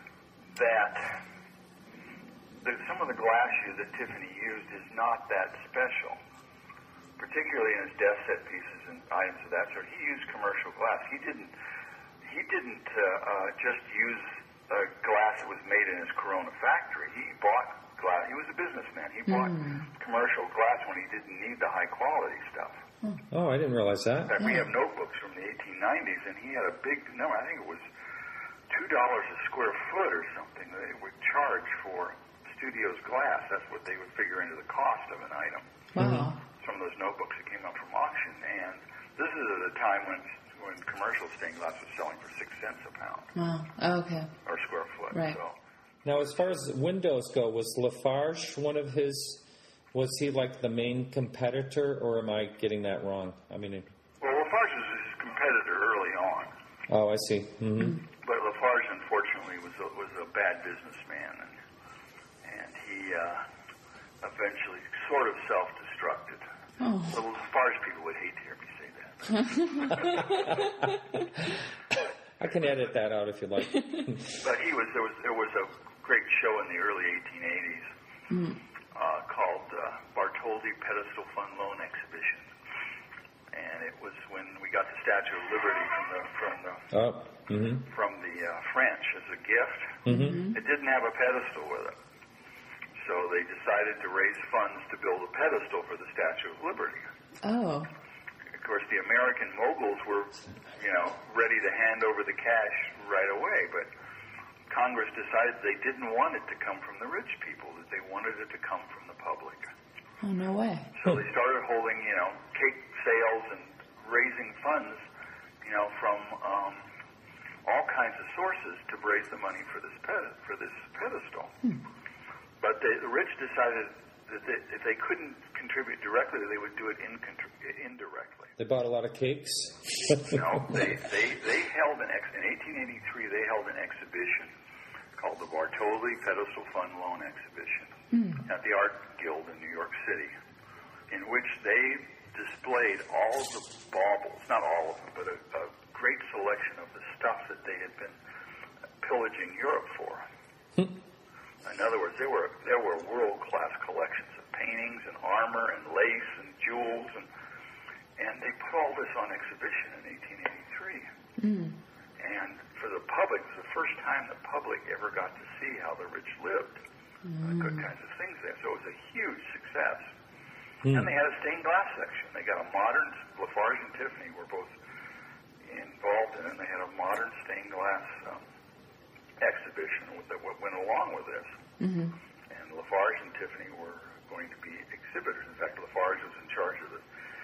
that the, some of the glass that Tiffany used is not that special, particularly in his death set pieces and items of that sort. He used commercial glass. He didn't he didn't uh, uh, just use uh, glass that was made in his Corona factory. He bought glass. He was a businessman. He bought mm. commercial glass when he didn't need the high quality stuff. Oh, I didn't realize that. In fact, yeah. we have notebooks from the eighteen nineties, and he had a big number. I think it was two dollars a square foot or something they would charge for studio's glass. That's what they would figure into the cost of an item. Wow. Some of those notebooks that came up from auction, and this is at a time when when commercial stained glass was selling for six cents a pound. Wow. Oh, okay. Or square foot. Right. So. Now, as far as windows go, was Lafarge one of his? Was he like the main competitor, or am I getting that wrong? I mean, it... well, Lafarge was his competitor early on. Oh, I see. Mm-hmm. But Lafarge, unfortunately, was a, was a bad businessman, and and he uh, eventually sort of self-destructed. Oh. The Lafarge people would hate to hear me say that. I can edit that out if you like. But he was there was there was a great show in the early eighteen eighties mm. uh, called uh, Bartholdi Pedestal Fund Loan Exhibition, and it was when we got the Statue of Liberty from the from the oh. mm-hmm. from the uh, French as a gift. Mm-hmm. It didn't have a pedestal with it, so they decided to raise funds to build a pedestal for the Statue of Liberty. Oh. Of course, the American moguls were, you know, ready to hand over the cash right away, but Congress decided they didn't want it to come from the rich people, that they wanted it to come from the public. Oh, no way. So they started holding, you know, cake sales and raising funds, you know, from um, all kinds of sources to raise the money for this ped- for this pedestal. Hmm. But they, the rich decided that they, if they couldn't contribute directly, they would do it in, indirectly. They bought a lot of cakes? No, they, they, they held an ex, in eighteen eighty-three, they held an exhibition called the Bartholdi Pedestal Fund Loan Exhibition mm. at the Art Guild in New York City, in which they displayed all the baubles, not all of them, but a, a great selection of the stuff that they had been pillaging Europe for. In other words, there were there were world-class collections of paintings and armor and lace and jewels, and and they put all this on exhibition in eighteen eighty-three. Mm. And for the public, it was the first time the public ever got to see how the rich lived. Mm. The good kinds of things there. So it was a huge success. Mm. And they had a stained glass section. They got a modern, Lafarge and Tiffany were both involved in it, and they had a modern stained glass um, exhibition that went along with this. Mm-hmm. And Lafarge and Tiffany were going to be exhibitors. In fact, Lafarge was in charge of the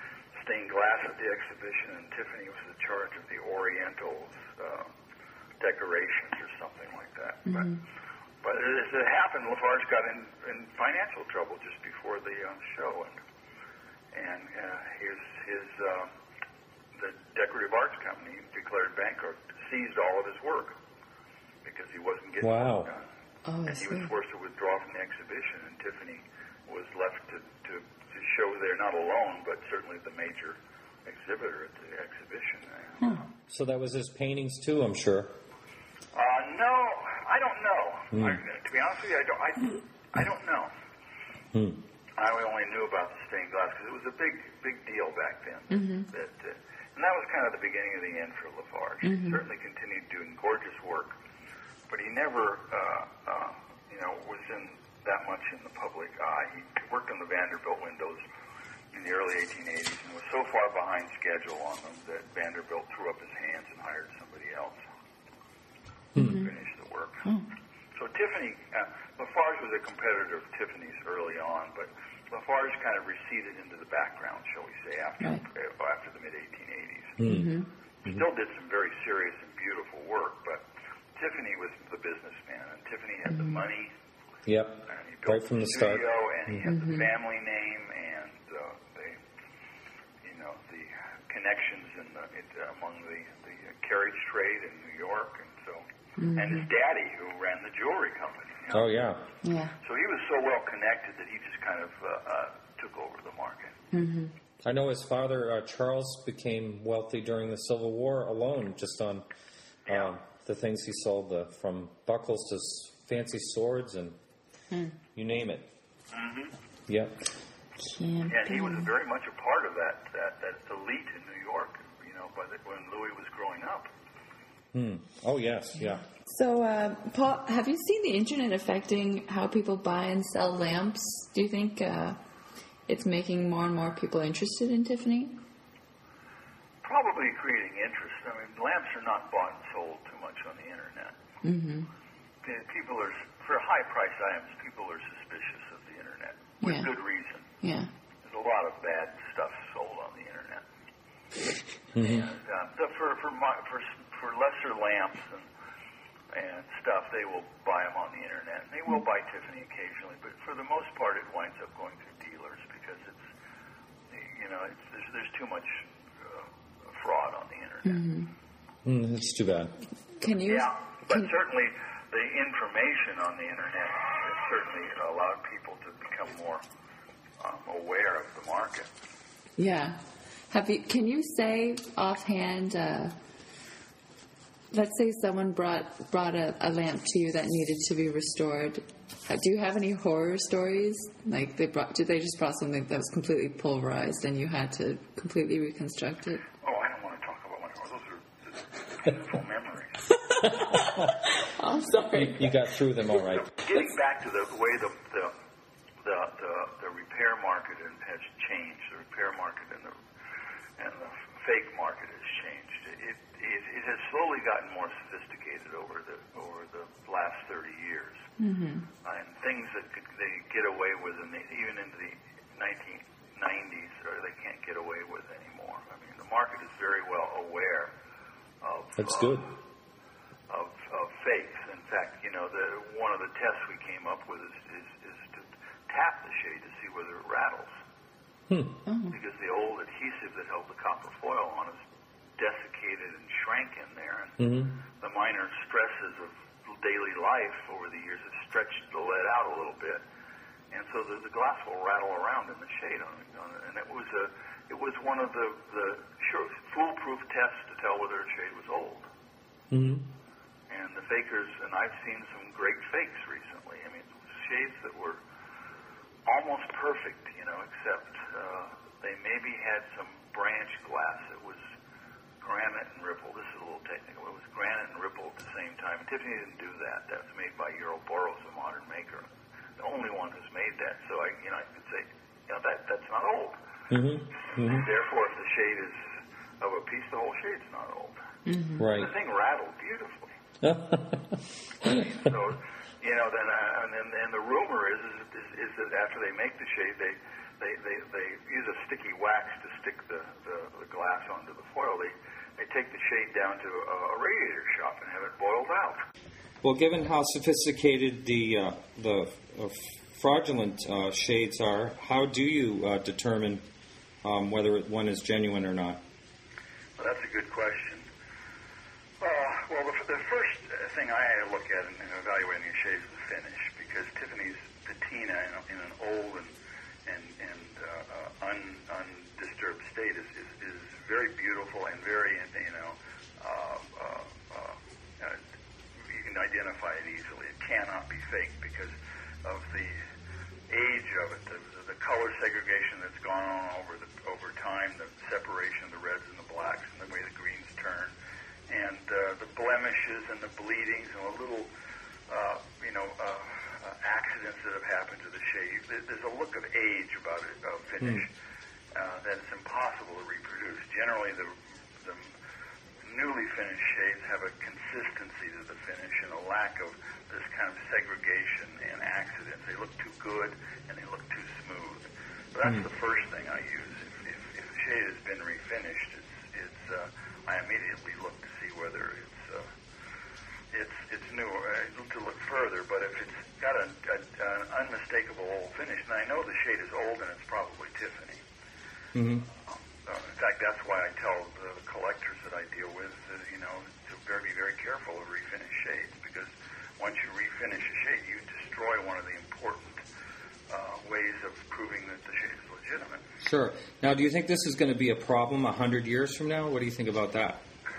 stained glass at the exhibition, and Tiffany was in charge of the Orientals uh, decorations or something like that. Mm-hmm. But, but as it happened, Lafarge got in, in financial trouble just before the uh, show, and and uh, his his uh, the Decorative Arts Company declared bankrupt, seized all of his work because he wasn't getting wow. it done. Oh, I and he see. was forced to withdraw from the exhibition, and Tiffany was left to, to, to show there, not alone, but certainly the major exhibitor at the exhibition. Hmm. So that was his paintings too, I'm sure. Uh, no, I don't know. Hmm. I, to be honest with you, I don't. I, I don't know. Hmm. I only knew about the stained glass because it was a big, big deal back then. Mm-hmm. That, uh, and that was kind of the beginning of the end for Lafarge. Mm-hmm. He certainly continued doing gorgeous work, but he never, uh, uh, you know, was in that much in the public eye. He worked on the Vanderbilt windows in the early eighteen eighties and was so far behind schedule on them that Vanderbilt threw up his hands and hired somebody else Mm-hmm. to finish the work. Oh. So Tiffany, uh, Lafarge was a competitor of Tiffany's early on, but Lafarge kind of receded into the background, shall we say, after Right. uh, after the mid eighteen eighties. Mm-hmm. Still did some very serious and beautiful work, but Tiffany was the businessman, and Tiffany had the money. Yep. And he built Right from the studio, start. and he had the family name and uh, the, you know, the connections in the, it, uh, among the, the carriage trade in New York, and so, Mm-hmm. and his daddy who ran the jewelry company. You know? Oh, yeah. Yeah. So he was so well connected that he just kind of uh, uh, took over the market. Mm-hmm. I know his father, uh, Charles, became wealthy during the Civil War alone, just on Yeah. um, the things he sold, the, from buckles to s- fancy swords and Mm. you name it. Mm-hmm. Yep. Can't And he was be. very much a part of that, that, that elite in New York, you know, by the, when Louis was growing up. Hmm. Oh, yes, yeah. So, uh, Paul, have you seen the internet affecting how people buy and sell lamps? Do you think uh, it's making more and more people interested in Tiffany? Probably creating interest. I mean, lamps are not bought and sold too much on the internet. Mm-hmm. People are, for high-priced items, people are suspicious of the internet, with Yeah. good reason. Yeah. There's a lot of bad stuff sold on the internet. Mm-hmm. And uh, the, for, for, my, for for lesser lamps and and stuff, they will buy them on the internet. And they will buy Tiffany occasionally, but for the most part, it winds up going through dealers because it's, you know, it's, there's, there's too much uh, fraud on the internet. Mm-hmm. Mm, that's too bad. Can you? Yeah, but can- certainly the information on the internet has certainly allowed people to become more um, aware of the market. Yeah. Have you? Can you say offhand? Uh, let's say someone brought brought a, a lamp to you that needed to be restored. Uh, do you have any horror stories? Like they brought? Did they just brought something that was completely pulverized and you had to completely reconstruct it? Oh, I don't want to talk about one of those. Those are painful memories. I'm sorry. You got through them all right. Getting back to the way the the the, the, the repair market has changed, the repair market and the and the fake market has changed. It it, it has slowly gotten more sophisticated over the over the last thirty years, Mm-hmm. uh, and things that could, they get away with, in the, even into the nineteen nineties, or they can't get away with anymore. I mean, the market is very well aware of. That's uh, good. Of, of fakes. In fact, you know, the, one of the tests we came up with is, is, is to tap the shade to see whether it rattles. Hmm. Oh. Because the old adhesive that held the copper foil on is desiccated and shrank in there. And Mm-hmm. the minor stresses of daily life over the years have stretched the lead out a little bit. And so the, the glass will rattle around in the shade on it. On it. And it was, a, it was one of the, the sure, foolproof tests to tell whether a shade was old. Mm-hmm. And the fakers, and I've seen some great fakes recently. I mean, shades that were almost perfect, you know, except uh, they maybe had some branch glass that was granite and ripple. This is a little technical. It was granite and ripple at the same time. And Tiffany didn't do that. That was made by Euroboros, a modern maker. The only one who's made that. So I, you know, I could say, you know, that that's not old. Mm-hmm. Mm-hmm. Therefore, if the shade is of a piece, the whole shade's not old. Mm-hmm. Right. The thing rattled beautifully. So, you know, then uh, and then and the rumor is, is is is that after they make the shade, they they, they, they use a sticky wax to stick the, the, the glass onto the foil. They, they take the shade down to a, a radiator shop and have it boiled out. Well, given how sophisticated the uh, the uh, fraudulent uh, shades are, how do you uh, determine um, whether one is genuine or not? Well, that's a good question. Uh, well, the, the first thing I look at in, in evaluating a shade is the finish, because Tiffany's patina in, in an old and and, and uh, un, undisturbed state is, is, is very beautiful and very, you know, uh, uh, uh, uh, you can identify it easily. It cannot be faked because of the age of it, the, the color segregation that's gone on over the over time, the separation of the reds and the blacks, and the way the greens turn, and uh, the blemishes and the bleedings and the little, uh, you know, uh, uh, accidents that have happened to the shade. There's a look of age about it, of finish, mm. uh, that it's impossible to reproduce. Generally, the, the newly finished shades have a consistency to the finish and a lack of this kind of segregation and accidents. They look too good and they look too smooth. So that's mm. the first thing I use. If, if, if a shade has been refinished, it's, it's uh, I immediately look to see whether it's uh, it's it's new. I look to look further, but if it's got a, a, an unmistakable old finish, and I know the shade is old and it's probably Tiffany. Mm-hmm. Um, uh, in fact, that's why I tell the collectors that I deal with, uh, you know, to very, be very careful of refinished shades, because once you refinish a shade, you destroy one of the important uh, ways of proving that the shade is legitimate. Sure. Now, do you think this is going to be a problem a hundred years from now? What do you think about that?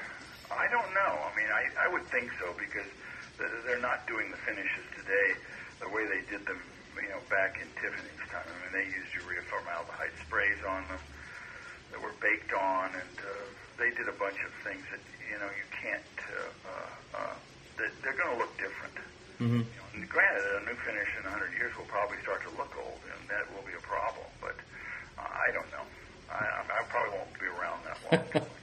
I don't know. I mean, I, I would think so, because they're not doing the finishes today the way they did them, you know, back in Tiffany's time. I mean, they used urea formaldehyde sprays on them that were baked on, and uh, they did a bunch of things that, you know, you can't, uh, uh, uh, that they're going to look different. Mm-hmm. You know, and granted, a new finish in a hundred years will probably start to look old, and that will be a problem, but uh, I don't know. I, I probably won't be around that long.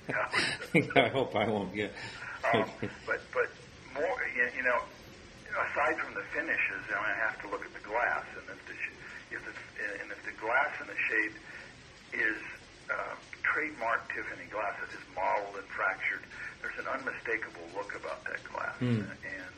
I hope I won't get. um, but but more, you know, aside from the finishes, you know, I have to look at the glass, and if the if the and if the glass in the shade is uh, trademark Tiffany glass that is mottled and fractured, there's an unmistakable look about that glass, mm. and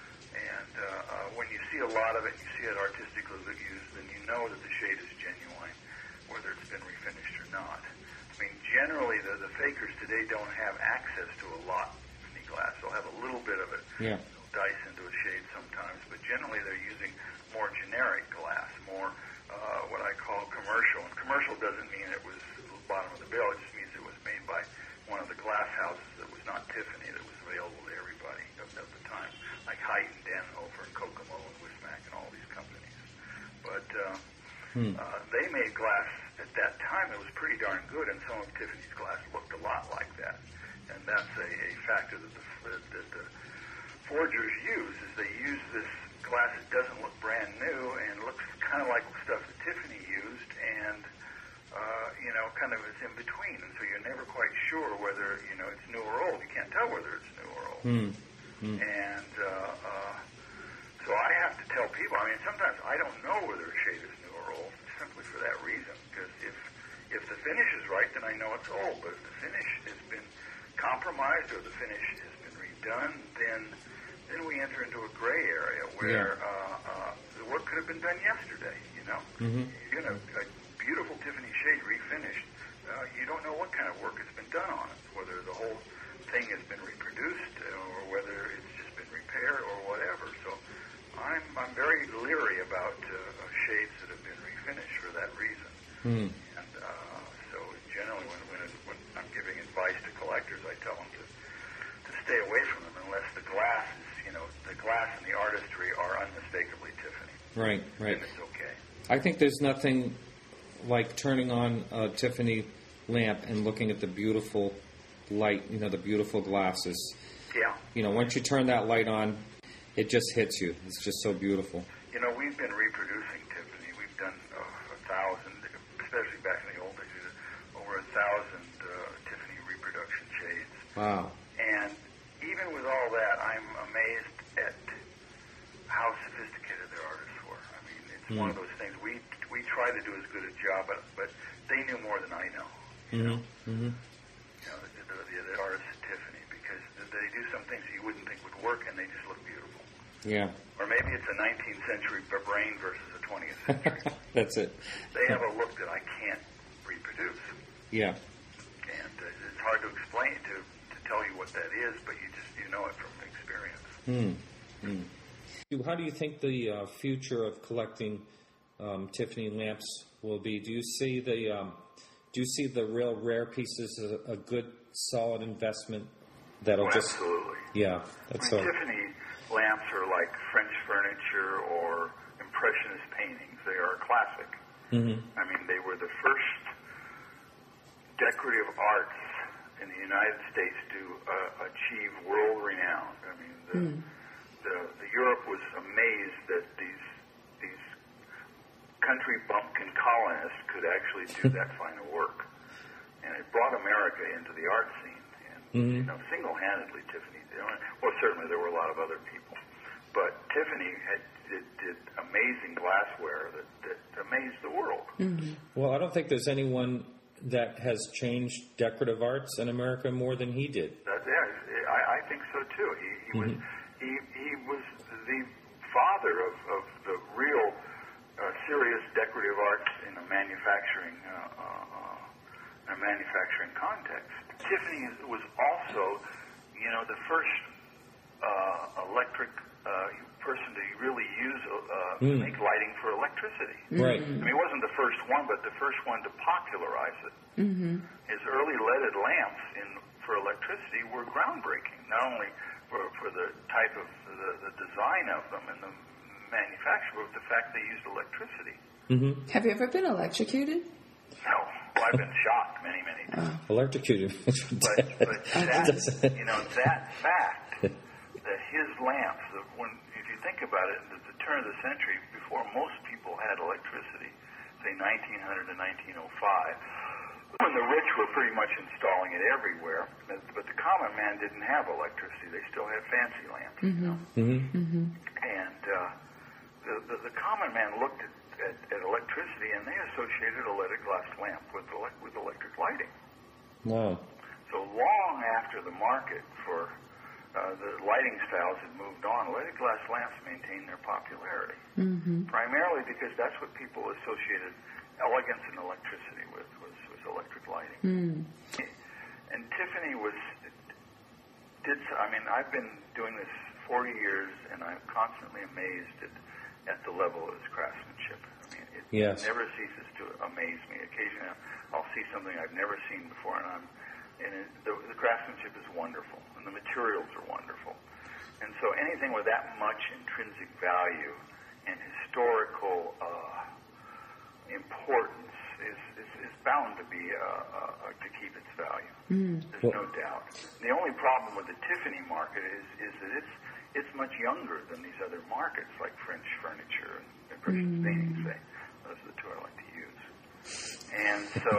and uh, uh, when you see a lot of it, you see it artistically used, then you know that the shade is genuine, whether it's been refinished or not. I mean, generally, the, the fakers today don't have access to a lot of Tiffany glass. They'll have a little bit of it, yeah. They'll dice into a shade sometimes, but generally they're using more generic glass, more uh, what I call commercial. And commercial doesn't mean it was bottom of the bill. It just means it was made by one of the glass houses that was not Tiffany, that was available to everybody of, of the time, like Height and Dannenhofer and Kokomo and Wismac and all these companies. But uh, hmm. uh, they made glass at that time that was pretty darn good, and some of Tiffany's glass looked a lot like that. And that's a, a factor that the, that the forgers use, is they use this glass that doesn't look brand new and looks kind of like stuff that Tiffany used, and uh, you know, kind of is in between, and so you're never quite sure whether, you know, it's new or old. You can't tell whether it's new or old. Mm. Mm. And uh, uh, so I have to tell people, I mean, sometimes I don't know whether a shade is new or old, simply for that reason, because if if the finish is right, then I know it's old, but if the finish has been compromised or the finish has been redone, then then we enter into a gray area where yeah. uh, uh, the work could have been done yesterday, you know. Mm-hmm. You know, a beautiful Tiffany shade refinished, uh, you don't know what kind of work has been done on it, whether the whole thing has been reproduced or whether it's just been repaired or whatever. So I'm I'm very leery about uh, shades that have been refinished for that reason. Mm. And uh, so generally when, when, it, when I'm giving advice to collectors, I tell them to, to stay away from them unless the glass is, you know, the glass and the artistry are unmistakably Tiffany. Right, right. Then it's okay. I think there's nothing like turning on a Tiffany lamp and looking at the beautiful light, you know, the beautiful glasses. Yeah. You know, once you turn that light on, it just hits you. It's just so beautiful. You know, we've been reproducing Tiffany. We've done uh, a thousand, especially back in the old days, over a thousand uh, Tiffany reproduction shades. Wow. And even with all that, I'm amazed at how sophisticated their artists were. I mean, it's mm. one of those things. We we try to do as good a job, but, but they knew more than I know. You Mm-hmm. know, Mm-hmm. you know the, the, the, the artist Tiffany, because they do some things you wouldn't think would work, and they just look beautiful. Yeah. Or maybe it's a nineteenth century brain versus a twentieth century. That's it. They have a look that I can't reproduce. Yeah. And uh, it's hard to explain, to, to tell you what that is, but you just, you know it from experience. Mm. Mm. How do you think the uh, future of collecting um, Tiffany lamps will be? Do you see the um, do you see the real rare pieces as a, a good, solid investment that'll Oh, just absolutely. yeah, that's I mean, so. Tiffany lamps are like French furniture or Impressionist paintings. They are a classic. Mm-hmm. I mean, they were the first decorative arts in the United States to uh, achieve world renown. I mean, the, Mm. the, the Europe was amazed that these these country bumpkin colonists could actually do that fine of work, and it brought America into the art scene. And Mm-hmm. you know, single-handedly, Tiffany. You know, well, certainly there were a lot of other people, but Tiffany had did, did amazing glassware that, that amazed the world. Mm-hmm. Well, I don't think there's anyone that has changed decorative arts in America more than he did. That, yeah, I, I think so too. He, he was he, he was the father of, of the real uh, serious decorative arts in a manufacturing uh, uh, a manufacturing context. Tiffany was also, you know, the first uh, electric uh, person to really use uh, Mm. to make lighting for electricity. Right. I mean, he wasn't the first one, but the first one to popularize it. Mm-hmm. His early leaded lamps in for electricity were groundbreaking, not only for, for the type of the, the design of them and the manufacture, but the fact they used electricity. Mm-hmm. Have you ever been electrocuted? No, well, I've been shocked many, many times. Electrocuted. But, but that, you know, that fact that his lamps, that when if you think about it, at the turn of the century, before most people had electricity, say nineteen hundred to nineteen oh five, when the rich were pretty much installing it everywhere, but, but the common man didn't have electricity. They still had fancy lamps. Mm-hmm. You know? Mm-hmm. Mm-hmm. And uh, the, the, the common man looked at, at, at electricity, and they associated a leaded glass lamp with, elect, with electric lighting. Wow. So long after the market for uh, the lighting styles had moved on, leaded glass lamps maintained their popularity, Mm-hmm. primarily because that's what people associated elegance and electricity with, was, was electric lighting. Mm. And Tiffany was, did, I mean, I've been doing this forty years, and I'm constantly amazed at, at the level of his craftsmanship. I mean, it Yes. never ceases to amaze me. Occasionally I'll see something I've never seen before, and I'm, and it, the, the craftsmanship is wonderful, and the materials are wonderful. And so anything with that much intrinsic value and historical uh, importance is, is, is bound to be uh, uh, to keep its value. Mm. There's Well- no doubt. The only problem with the Tiffany market is is that it's it's much younger than these other markets like French furniture and Impressionist Mm. paintings. Say those are the two I like to use. And so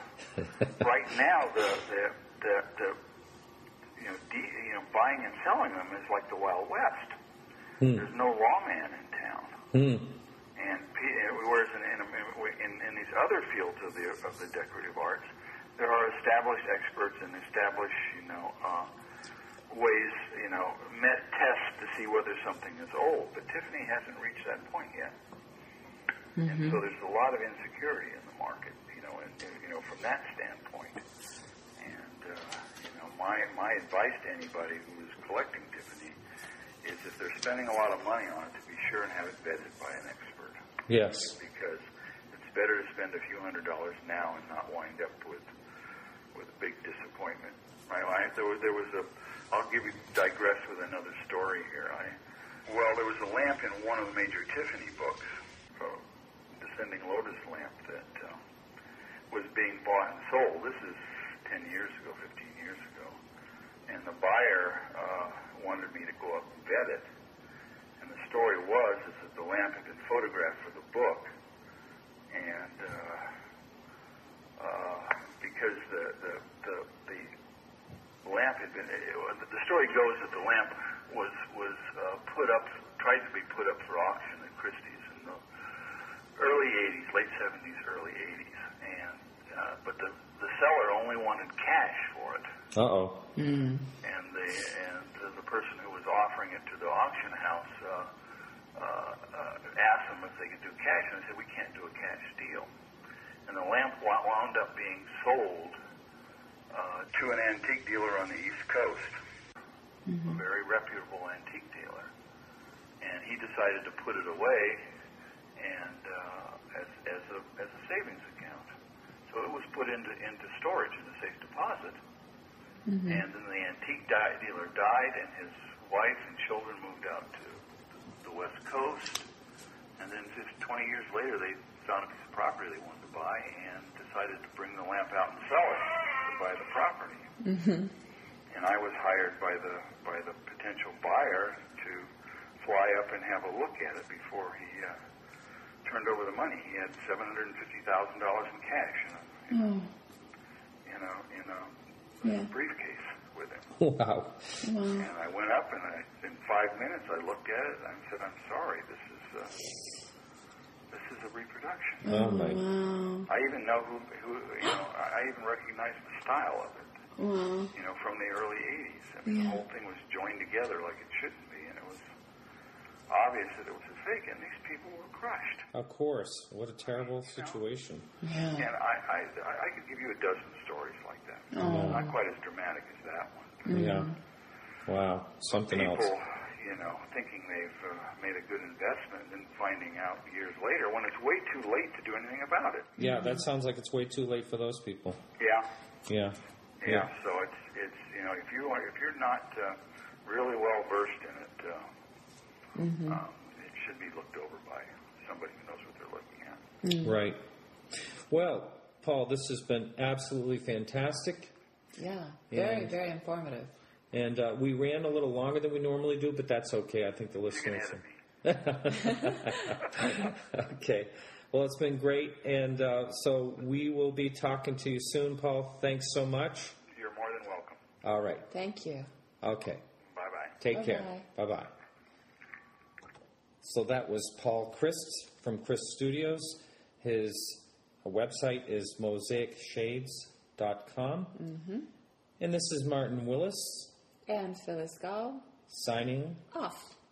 right now the the the, the you know de, you know buying and selling them is like the Wild West. Mm. There's no lawman in town. Mm. And P- whereas in, in, in, in these other fields of the of the decorative arts, there are established experts and established, you know, uh, ways, you know, met tests to see whether something is old. But Tiffany hasn't reached that point yet, Mm-hmm. and so there's a lot of insecurity in the market, you know, and you know from that standpoint. And uh, you know, my my advice to anybody who is collecting Tiffany is if they're spending a lot of money on it, to be sure and have it vetted by an expert. Yes. Because it's better to spend a few hundred dollars now and not wind up with with a big disappointment. I, I, there, was, there was a, I'll give you, digress with another story here. I, well, there was a lamp in one of the major Tiffany books, a Descending Lotus lamp that uh, was being bought and sold. This is ten years ago, fifteen years ago. And the buyer uh, wanted me to go up and vet it. And the story was is that the lamp had been photographed for the book, and uh, uh, because the the, the the lamp had been, it, the story goes that the lamp was was uh, put up, tried to be put up for auction at Christie's, and the early eighties, late seventies, early eighties, and uh, but the the seller only wanted cash for it. Uh-oh. Mm. And the and the person who was offering it to the auction house uh, uh, uh, asked them if they could do cash, and they said we can't do a cash deal. And the lamp wound up being sold uh, to an antique dealer on the East Coast, mm-hmm. a very reputable antique dealer, and he decided to put it away and uh, as as a as a savings account. So it was put into into storage in a safe deposit. Mm-hmm. And then the antique di- dealer died, and his wife and children moved out to the West Coast. And then just twenty years later, they found a piece of property they wanted to buy and decided to bring the lamp out and sell it to buy the property. Mm-hmm. And I was hired by the by the potential buyer to fly up and have a look at it before he uh, turned over the money. He had seven hundred and fifty thousand dollars in cash in a, in, oh. in a, in a Yeah. briefcase with him. Wow. Wow. And I went up, and I, in five minutes, I looked at it, and I said, "I'm sorry, this is uh, this is a reproduction." Oh, my. Wow. I even know who, who you know, I I even recognize the style of it. Wow. You know, from the early eighties. I mean, Yeah. the whole thing was joined together like it shouldn't be, and it was obvious that it was a fake, and these people were crushed. Of course. What a terrible situation. Yeah. And I, I, I could give you a dozen stories like that. Oh. Not quite as dramatic as that one. Yeah. Wow. Something People, else. you know, thinking they've uh, made a good investment and finding out years later when it's way too late to do anything about it. Yeah, that sounds like it's way too late for those people. Yeah. Yeah. Yeah. Yeah. So it's it's you know if you are if you're not uh, really well versed in it, uh, mm-hmm. um, it should be looked over by somebody who knows what they're looking at. Mm. Right. Well, Paul, this has been absolutely fantastic. Yeah. Very, And- very informative. And uh, we ran a little longer than we normally do, but that's okay. I think the You can listeners. edit me. Okay. Well, it's been great. And uh, so we will be talking to you soon, Paul. Thanks so much. You're more than welcome. All right. Thank you. Okay. Bye bye. Take Bye-bye. care. Bye-bye. So that was Paul Christ from Christ Studios. His website is mosaic shades dot com. Mm-hmm. And this is Martin Willis And Phyllis Gall, signing off.